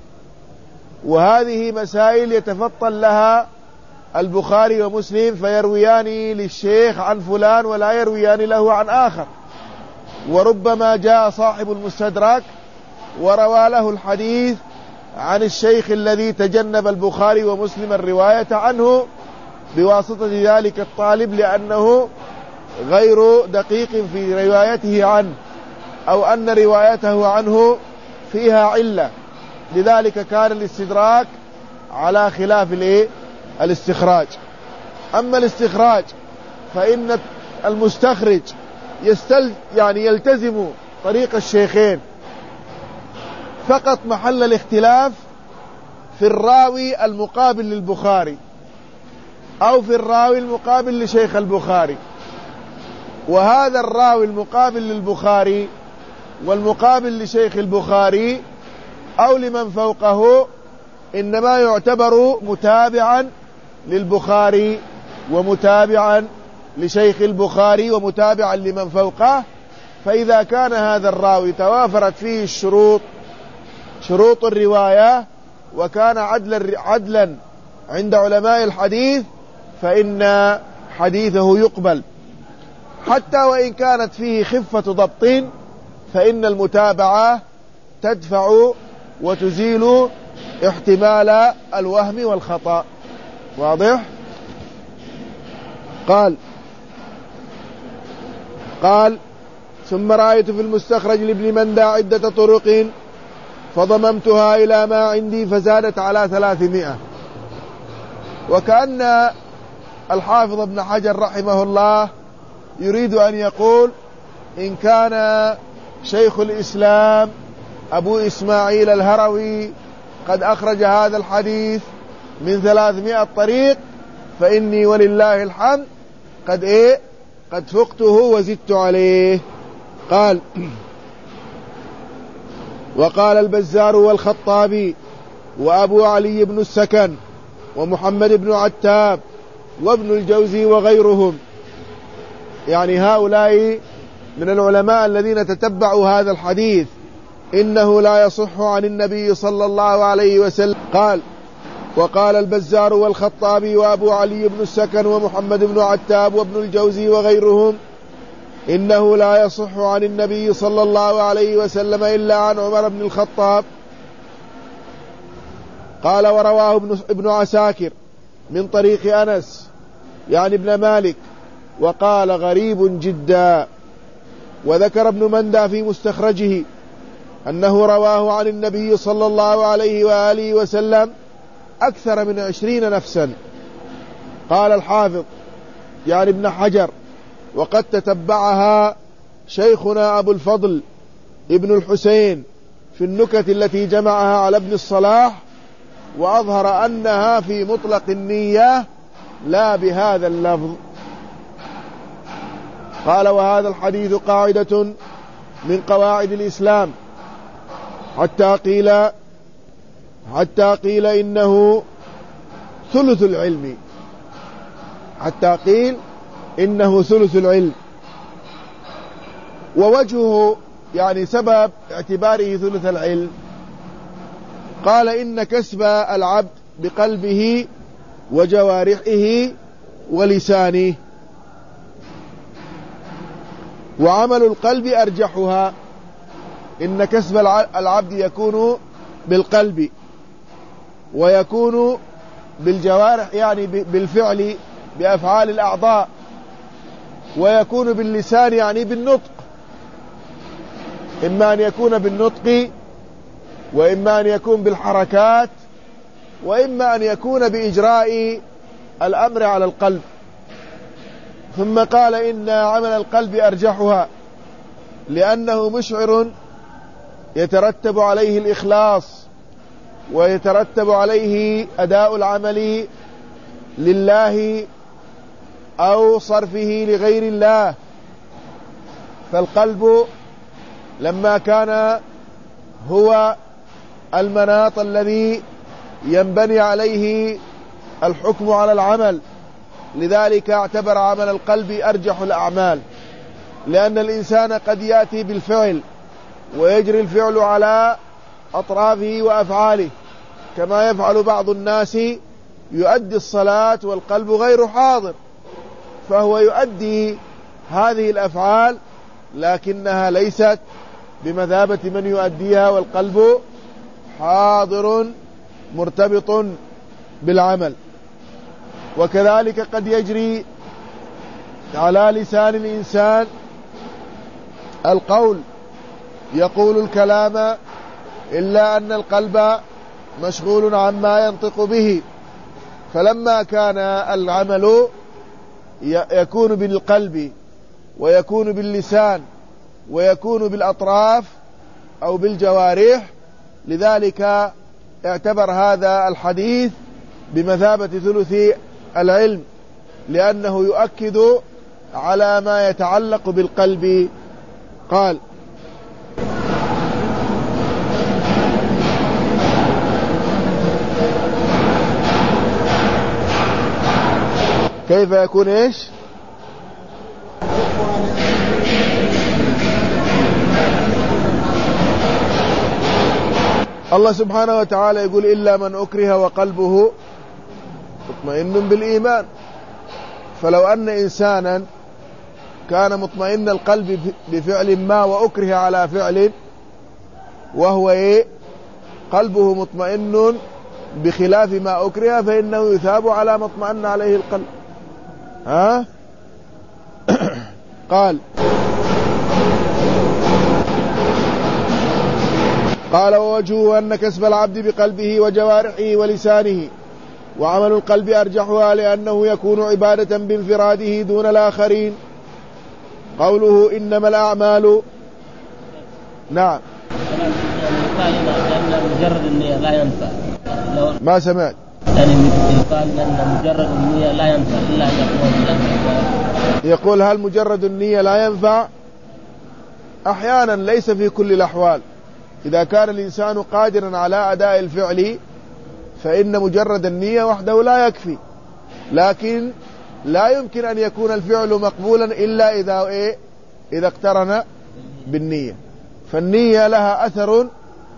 وهذه مسائل يتفطن لها البخاري ومسلم، فيرويان للشيخ عن فلان ولا يرويان له عن آخر. وربما جاء صاحب المستدرك وروى له الحديث عن الشيخ الذي تجنب البخاري ومسلم الرواية عنه بواسطة ذلك الطالب، لأنه غير دقيق في روايته عنه، أو أن روايته عنه فيها علة. لذلك كان الاستدراك على خلاف الاستخراج. أما الاستخراج فإن المستخرج يستل يعني يلتزم طريق الشيخين، فقط محل الاختلاف في الراوي المقابل للبخاري أو في الراوي المقابل لشيخ البخاري. وهذا الراوي المقابل للبخاري والمقابل لشيخ البخاري أو لمن فوقه إنما يعتبر متابعا للبخاري ومتابعا لشيخ البخاري ومتابعا لمن فوقه. فإذا كان هذا الراوي توافرت فيه الشروط شروط الرواية وكان عدلا عدلا عند علماء الحديث فإن حديثه يقبل، حتى وإن كانت فيه خفة ضبط، فإن المتابعة تدفع وتزيل احتمال الوهم والخطأ. واضح؟ قال قال ثم رأيت في المستخرج لابن مندى عدة طرق فضممتها إلى ما عندي فزادت على ثلاثمائة. وكأن الحافظ ابن حجر رحمه الله يريد أن يقول إن كان شيخ الإسلام أبو إسماعيل الهروي قد أخرج هذا الحديث من ثلاثمائة طريق، فإني ولله الحمد قد إيه قد فقته وزدت عليه. قال وقال البزار والخطابي وأبو علي بن السكن ومحمد بن عتاب وابن الجوزي وغيرهم، يعني هؤلاء من العلماء الذين تتبعوا هذا الحديث إنه لا يصح عن النبي صلى الله عليه وسلم. قال: وقال البزار والخطابي وأبو علي بن السكن ومحمد بن عتاب وابن الجوزي وغيرهم إنه لا يصح عن النبي صلى الله عليه وسلم إلا عن عمر بن الخطاب. قال: ورواه ابن عساكر من طريق أنس يعني ابن مالك، وقال: غريب جدا. وذكر ابن مندى في مستخرجه أنه رواه عن النبي صلى الله عليه وآله وسلم أكثر من عشرين نفسا. قال الحافظ يعني ابن حجر: وقد تتبعها شيخنا أبو الفضل ابن الحسين في النكت التي جمعها على ابن الصلاح، وأظهر أنها في مطلق النية لا بهذا اللفظ. قال: وهذا الحديث قاعدة من قواعد الإسلام حتى قيل حتى قيل إنه ثلث العلم حتى قيل إنه ثلث العلم. ووجهه يعني سبب اعتباره ثلث العلم، قال: إن كسب العبد بقلبه وجوارحه ولسانه، وعمل القلب أرجحها. إن كسب العبد يكون بالقلب ويكون بالجوارح يعني بالفعل بأفعال الأعضاء، ويكون باللسان يعني بالنطق، إما أن يكون بالنطق وإما أن يكون بالحركات وإما أن يكون بإجراء الأمر على القلب. ثم قال: إن عمل القلب أرجحها لأنه مشعر يترتب عليه الإخلاص ويترتب عليه أداء العمل لله أو صرفه لغير الله. فالقلب لما كان هو المناط الذي ينبني عليه الحكم على العمل، لذلك اعتبر عمل القلب أرجح الأعمال، لأن الإنسان قد يأتي بالفعل ويجري الفعل على أطرافه وأفعاله، كما يفعل بعض الناس يؤدي الصلاة والقلب غير حاضر، فهو يؤدي هذه الأفعال لكنها ليست بمثابة من يؤديها والقلب حاضر مرتبط بالعمل. وكذلك قد يجري على لسان الإنسان القول، يقول الكلام إلا أن القلب مشغول عما ينطق به. فلما كان العمل يكون بالقلب ويكون باللسان ويكون بالأطراف أو بالجوارح، لذلك اعتبر هذا الحديث بمثابة ثلث العلم، لأنه يؤكد على ما يتعلق بالقلب. قال: كيف يكون إيش؟ الله سبحانه وتعالى يقول: إلا من أكره وقلبه مطمئن بالإيمان. فلو أن إنسانا كان مطمئن القلب بفعل ما وأكره على فعل وهو إيه؟ قلبه مطمئن بخلاف ما أكره، فإنه يثاب على ما اطمئن عليه القلب. ها؟ قال قال ووجهه أن كسب العبد بقلبه وجوارحه ولسانه وعمل القلب أرجحها لأنه يكون عبادة بانفراده دون الآخرين. قوله إنما الأعمال. نعم. مجرد النية لا ينفع. ما سمعت. يعني يقال أن مجرد النية لا ينفع إلا أن يكون. يقول: هل مجرد النية لا ينفع؟ أحيانا، ليس في كل الأحوال. إذا كان الإنسان قادرا على أداء الفعل فإن مجرد النية وحده لا يكفي، لكن لا يمكن أن يكون الفعل مقبولا إلا إذا إيه؟ إذا اقترن بالنية. فالنية لها أثر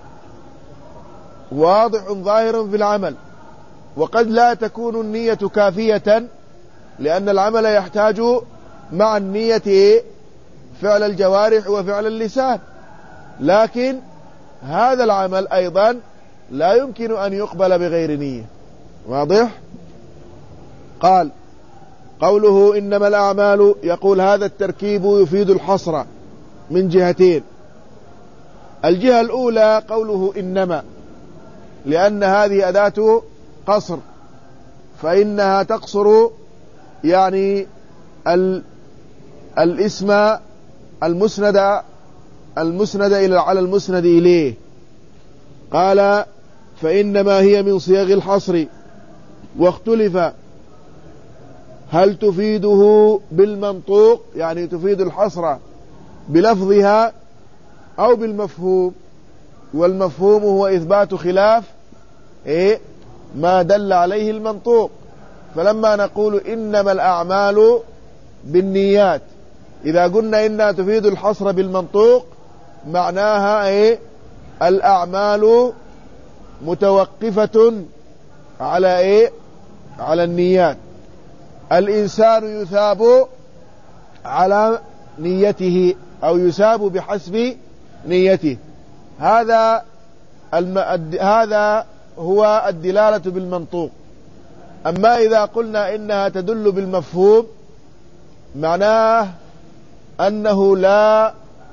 واضح ظاهر في العمل، وقد لا تكون النية كافية، لأن العمل يحتاج مع النية فعل الجوارح وفعل اللسان، لكن هذا العمل أيضا لا يمكن أن يقبل بغير نية. واضح؟ قال قوله إنما الأعمال، يقول هذا التركيب يفيد الحصر من جهتين. الجهة الأولى قوله إنما، لأن هذه أداة قصر، فإنها تقصر يعني ال الاسم المسند المسند إلى على المسند إليه. قال فإنما هي من صيغ الحصر، واختلف هل تفيده بالمنطوق، يعني تفيد الحصر بلفظها أو بالمفهوم، والمفهوم هو إثبات خلاف إيه ما دل عليه المنطوق. فلما نقول إنما الأعمال بالنيات، إذا قلنا إنها تفيد الحصر بالمنطوق معناها إيه الأعمال متوقفة على إيه على النيات. الإنسان يثاب على نيته أو يثاب بحسب نيته. هذا الم... هذا هو الدلالة بالمنطوق. أما إذا قلنا إنها تدل بالمفهوم معناه أنه لا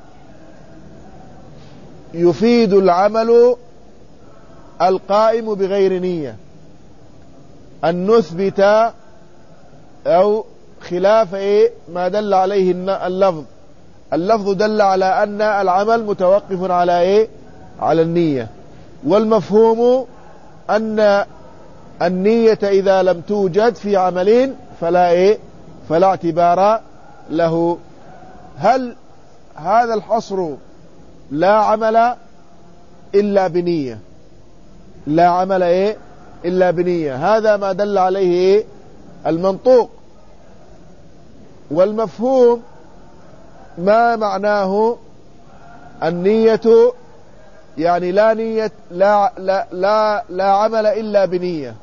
يفيد العمل القائم بغير نية أن نثبت أو خلاف إيه ما دل عليه اللفظ. اللفظ دل على أن العمل متوقف على إيه على النية، والمفهوم أن النية إذا لم توجد في عمل فلا إيه فلا اعتبار له. هل هذا الحصر لا عمل إلا بنية؟ لا عمل إيه إلا بنية، هذا ما دل عليه إيه المنطوق. والمفهوم ما معناه النية، يعني لا نية لا لا لا, لا عمل إلا بنية.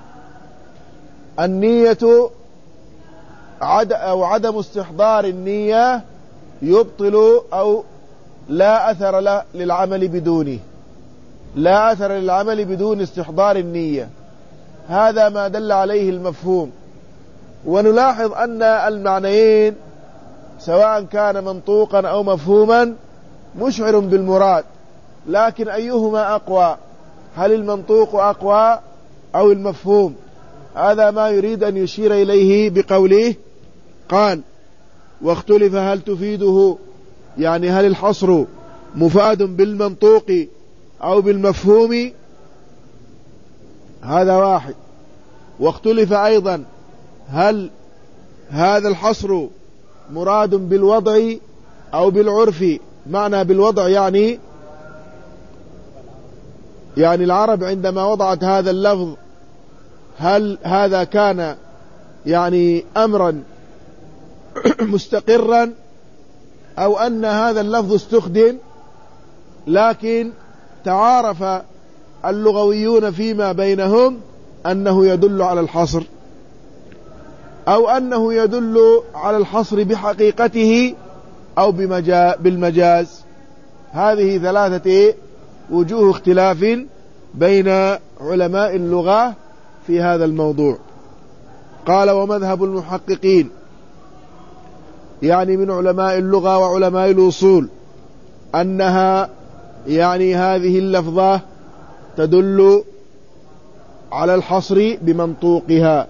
النية عد أو عدم استحضار النية يبطل أو لا أثر للعمل بدونه، لا أثر للعمل بدون استحضار النية. هذا ما دل عليه المفهوم. ونلاحظ أن المعنيين سواء كان منطوقا أو مفهوما مشعر بالمراد، لكن أيهما أقوى؟ هل المنطوق أقوى أو المفهوم؟ هذا ما يريد أن يشير إليه بقوله. قال واختلف هل تفيده، يعني هل الحصر مفاد بالمنطوق أو بالمفهوم؟ هذا واحد. واختلف أيضا هل هذا الحصر مراد بالوضع أو بالعرف. معنى بالوضع يعني يعني العرب عندما وضعت هذا اللفظ هل هذا كان يعني أمرا مستقرا أو أن هذا اللفظ استخدم لكن تعارف اللغويون فيما بينهم أنه يدل على الحصر، أو أنه يدل على الحصر بحقيقته أو بالمجاز. هذه ثلاثة وجوه اختلاف بين علماء اللغة في هذا الموضوع. قال ومذهب المحققين، يعني من علماء اللغة وعلماء الأصول، أنها يعني هذه اللفظة تدل على الحصر بمنطوقها،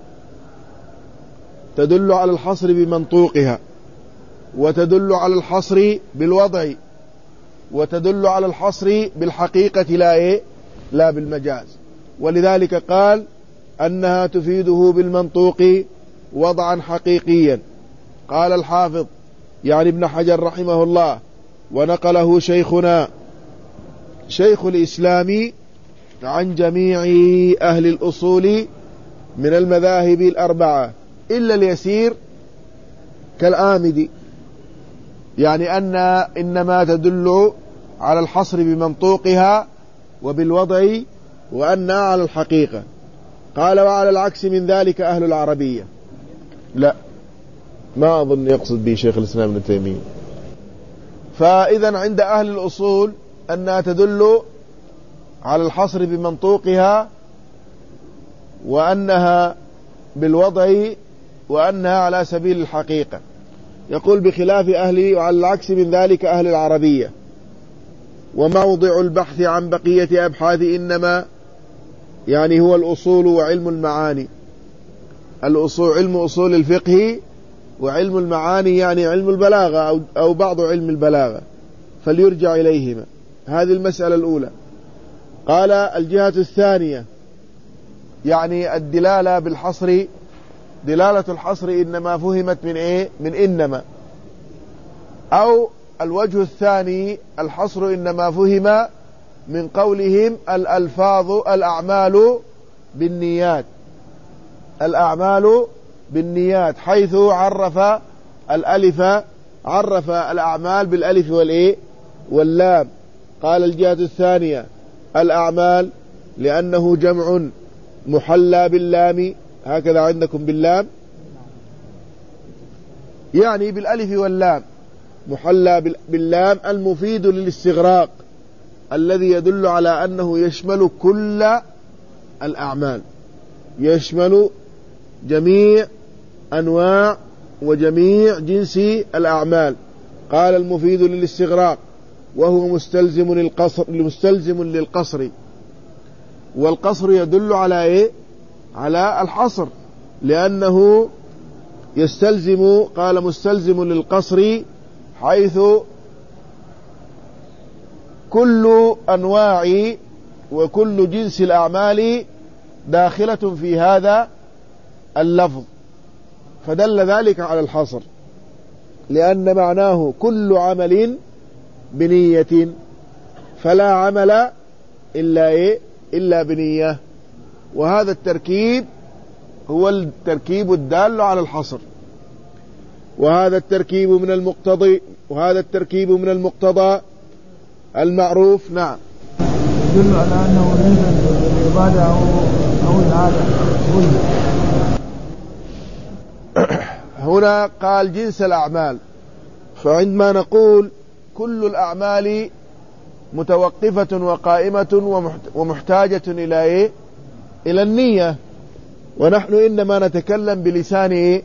تدل على الحصر بمنطوقها، وتدل على الحصر بالوضع، وتدل على الحصر بالحقيقة لا إيه لا بالمجاز. ولذلك قال أنها تفيده بالمنطوق وضعا حقيقيا. قال الحافظ يعني ابن حجر رحمه الله، ونقله شيخنا شيخ الإسلام عن جميع أهل الأصول من المذاهب الأربعة إلا اليسير كالآمدي، يعني أن إنما تدل على الحصر بمنطوقها وبالوضع، وأنها على الحقيقة. قال وعلى العكس من ذلك أهل العربية. لا، ما أظن يقصد به شيخ الإسلام ابن تيمية. فإذا عند أهل الأصول أنها تدل على الحصر بمنطوقها، وأنها بالوضع، وأنها على سبيل الحقيقة. يقول بخلاف أهل وعلى العكس من ذلك أهل العربية. وموضع البحث عن بقية أبحاث إنما يعني هو الأصول وعلم المعاني. الأصول علم أصول الفقه، وعلم المعاني يعني علم البلاغة أو, أو بعض علم البلاغة، فليرجع إليهما. هذه المسألة الأولى. قال الجهة الثانية يعني الدلالة بالحصر، دلالة الحصر إنما فهمت من إيه؟ من إنما. أو الوجه الثاني الحصر إنما فهم من قولهم الألفاظ الأعمال بالنيات، الأعمال بالنيات، حيث عرف الألف، عرف الأعمال بالألف والإيه واللام. قال الجهة الثانية الأعمال لأنه جمع محلى باللام، هكذا عندكم باللام، يعني بالألف واللام، محلى باللام المفيد للاستغراق، الذي يدل على أنه يشمل كل الأعمال، يشمل جميع أنواع وجميع جنس الأعمال. قال المفيد للاستغراق، وهو مستلزم للقصر، مستلزم للقصر. والقصر يدل على إيه؟ على الحصر، لأنه يستلزم، قال مستلزم للقصر، حيث كل أنواع وكل جنس الأعمال داخلة في هذا اللفظ، فدل ذلك على الحصر، لأن معناه كل عمل بنية، فلا عمل إلا إيه؟ إلا بنية. وهذا التركيب هو التركيب الدال على الحصر. وهذا التركيب من المقتضي وهذا التركيب من المقتضى المعروف. نعم، يدل على أنه ليس العبادة أو العادة. هنا قال جنس الأعمال، فعندما نقول كل الأعمال متوقفة وقائمة ومحتاجة إلى إيه؟ إلى النية، ونحن إنما نتكلم بلسان إيه؟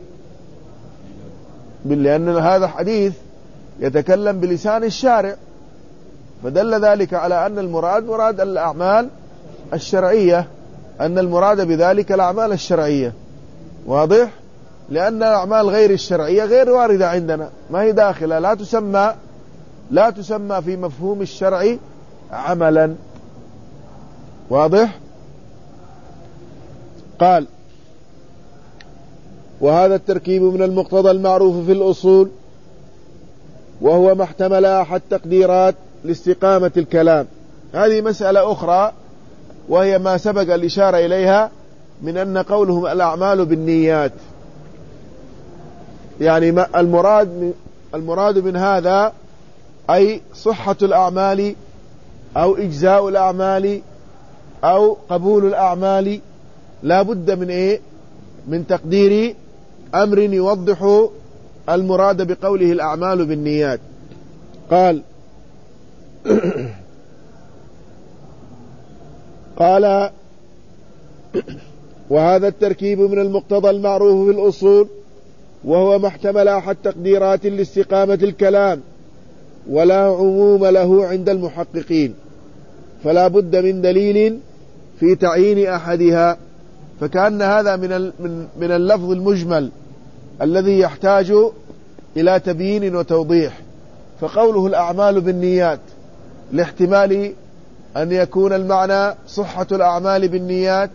لأن هذا الحديث يتكلم بلسان الشارع، فدل ذلك على أن المراد مراد الأعمال الشرعية، أن المراد بذلك الأعمال الشرعية. واضح؟ لأن الأعمال غير الشرعية غير واردة عندنا، ما هي داخلة، لا تسمى لا تسمى في مفهوم الشرع عملا. واضح؟ قال وهذا التركيب من المقتضى المعروف في الأصول، وهو ما احتمل أحد تقديرات لاستقامة الكلام. هذه مسألة أخرى، وهي ما سبق الإشارة إليها من أن قولهم الأعمال بالنيات، يعني ما المراد المراد من هذا أي صحة الأعمال أو إجزاء الأعمال أو قبول الأعمال، لا بد من إيه؟ من تقدير أمر يوضح المراد بقوله الأعمال بالنيات. قال قال وهذا التركيب من المقتضى المعروف في الأصول، وهو ما احتمل أحد تقديرات لاستقامة الكلام، ولا عموم له عند المحققين، فلا بد من دليل في تعيين أحدها. فكأن هذا من من اللفظ المجمل الذي يحتاج إلى تبيين وتوضيح. فقوله الأعمال بالنيات لاحتمال أن يكون المعنى صحة الأعمال بالنيات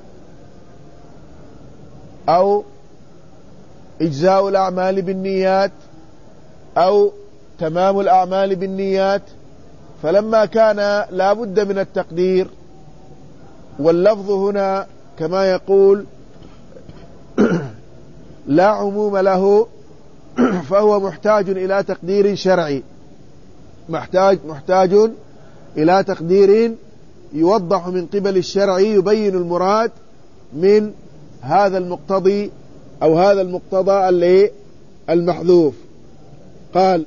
أو إجزاء الأعمال بالنيات أو تمام الأعمال بالنيات. فلما كان لا بد من التقدير، واللفظ هنا كما يقول لا عموم له، فهو محتاج إلى تقدير شرعي، محتاج محتاج إلى تقدير يوضح من قبل الشرع يبين المراد من هذا المقتضي أو هذا المقتضى المحذوف. قال: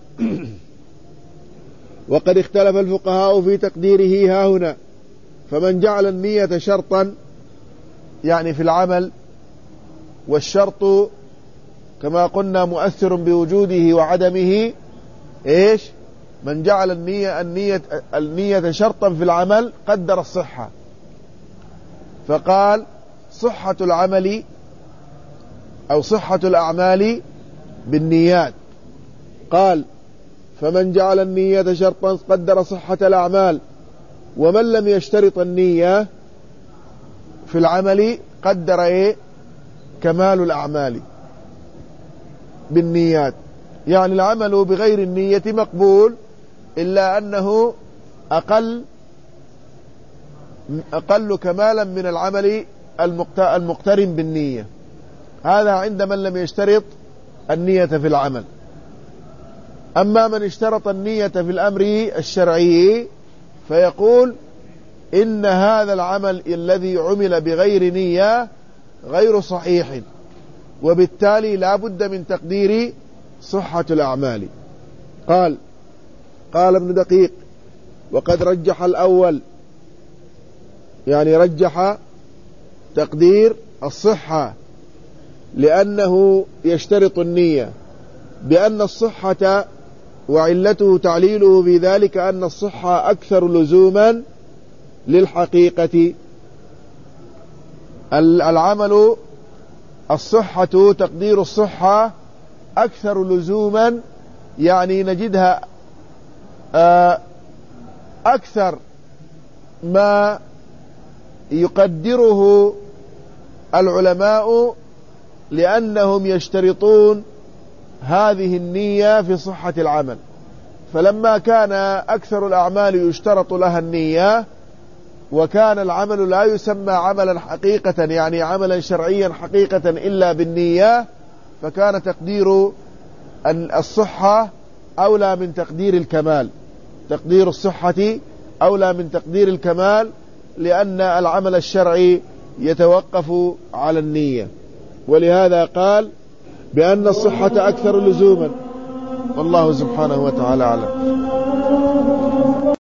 وقد اختلف الفقهاء في تقديره ها هنا، فمن جعل النية شرطا يعني في العمل، والشرط كما قلنا مؤثر بوجوده وعدمه، إيش؟ من جعل النية, النية, النية شرطا في العمل قدر الصحة، فقال: صحة العمل أو صحة الأعمال بالنيات. قال: فمن جعل النية شرطا قدر صحة الأعمال، ومن لم يشترط النية في العمل قدر إيه؟ كمال الأعمال بالنيات. يعني العمل بغير النية مقبول، إلا أنه أقل أقل كمالا من العمل المقترن بالنية. هذا عند من لم يشترط النية في العمل. أما من اشترط النية في الأمر الشرعي فيقول إن هذا العمل الذي عمل بغير نية غير صحيح، وبالتالي لا بد من تقدير صحة الأعمال. قال قال ابن دقيق: وقد رجح الأول، يعني رجح تقدير الصحة لأنه يشترط النية، بأن الصحة وعلته تعليله في ذلك أن الصحة أكثر لزوما للحقيقة. العمل الصحة تقدير الصحة أكثر لزوما، يعني نجدها أكثر ما يقدره العلماء، لأنهم يشترطون هذه النية في صحة العمل. فلما كان أكثر الأعمال يشترط لها النية، وكان العمل لا يسمى عملا حقيقة يعني عملا شرعيا حقيقة إلا بالنية، فكان تقدير الصحة أولى من تقدير الكمال. تقدير الصحة أولى من تقدير الكمال، لأن العمل الشرعي يتوقف على النية. ولهذا قال بأن الصحة أكثر لزوما. والله سبحانه وتعالى أعلم.